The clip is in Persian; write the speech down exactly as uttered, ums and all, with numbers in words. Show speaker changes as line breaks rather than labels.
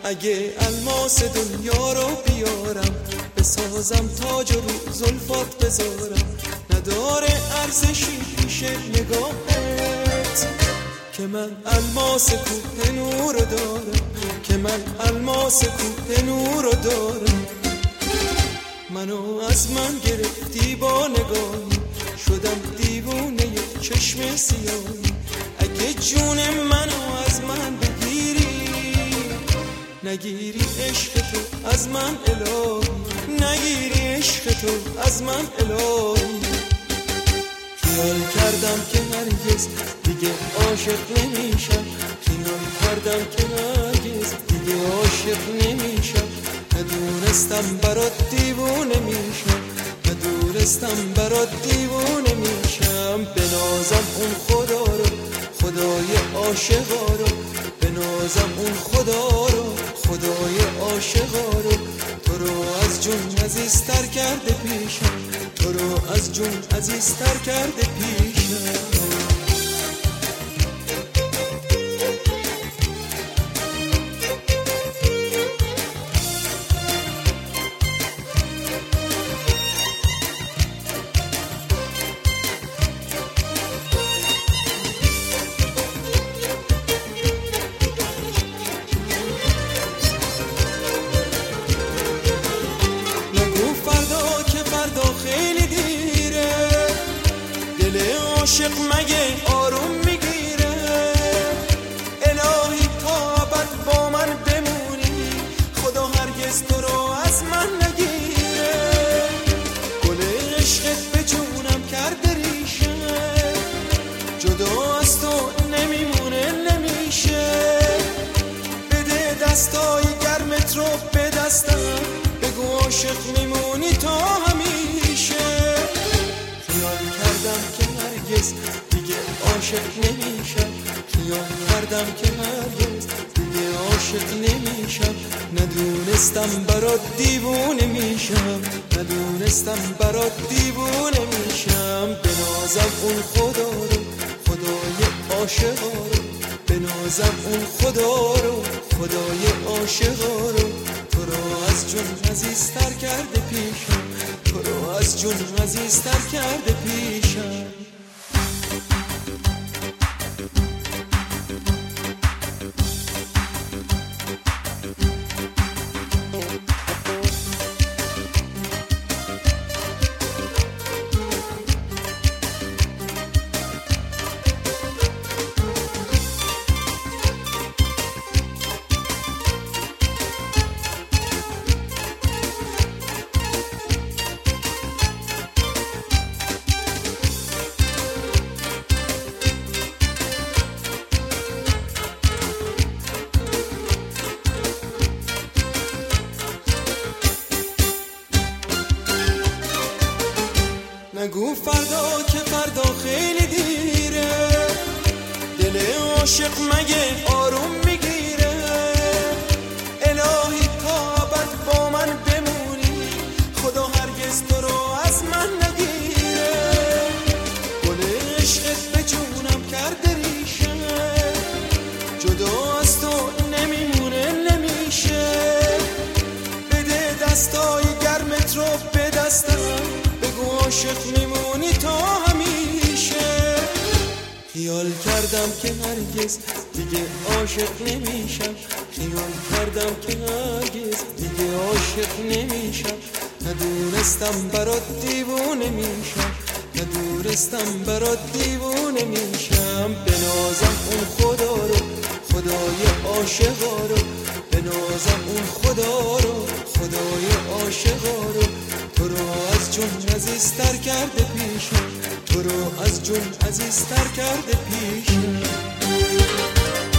اگه الماس دنیا رو بیارم بسازم تاج رو زلفات بذارم نداره ارزشی پیش نگاهت که من الماس کوه نور دارم که من الماس کوه نور دارم منو از من گرفتی با نگاهی شدم دیوونه چشم سیاهی اگه جون منو از من بگیری نگیری عشق تو از من الهی نگیری عشق تو از من الهی خیال کردم که هرگز دیگه عاشق نمیشم خیال کردم که هرگز دیگه عاشق نمیشم ندونستم برات دیوونه میشم ندونستم برات دیوونه میشم بنازم اون خدا رو خدای عاشقا رو بنازم اون خدا رو خدای عاشقا رو تو رو از جون عزیزتر کرده پیشم تو رو از جون عزیزتر کرده پیشم عاشق مگه آروم میگیره الهی تا ابد با من بمونی خدا هرگز تو رو از من نگیره گل عشقت به جونم کرده ریشه جدا از تو نمیمونه نمیشه بده دستای گرمت رو به دستم بگو عاشق میمونی تا همیشه خیال کردم که هرگز دیگه عاشق نمیشم خیال کردم که هرگز دیگه عاشق نمیشم ندونستم برات دیوونه میشم ندونستم برات دیوونه میشم بنازم اون خدا رو خدای عاشقا رو بنازم اون خدا رو خدای عاشقا رو تو رو از جون عزیزتر کرده پیشم تو رو از جون عزیزتر کرده پیشم نگو فردا که فردا خیلی دیره دل عاشق مگه آروم میگیره الهی تا ابد با من بمونی خدا هرگز تو رو از من نگیره گل عشقت به جونم کرده ریشه جدا از تو نمیمونه نمیشه بده دستای گرمت رو به دستم عاشق میمونی تا همیشه خیال کردم که هرگز دیگه عاشق نمیشم خیال کردم که هرگز دیگه عاشق نمیشم ندونستم برات دیوونه میشم ندونستم برات دیوونه میشم بنازم اون خدا رو خدای عاشقا رو بنازم اون خدا رو خدای عاشقا رو تو رو از جون عزیزتر کرده پیشم تو رو از جون عزیزتر کرده پیشم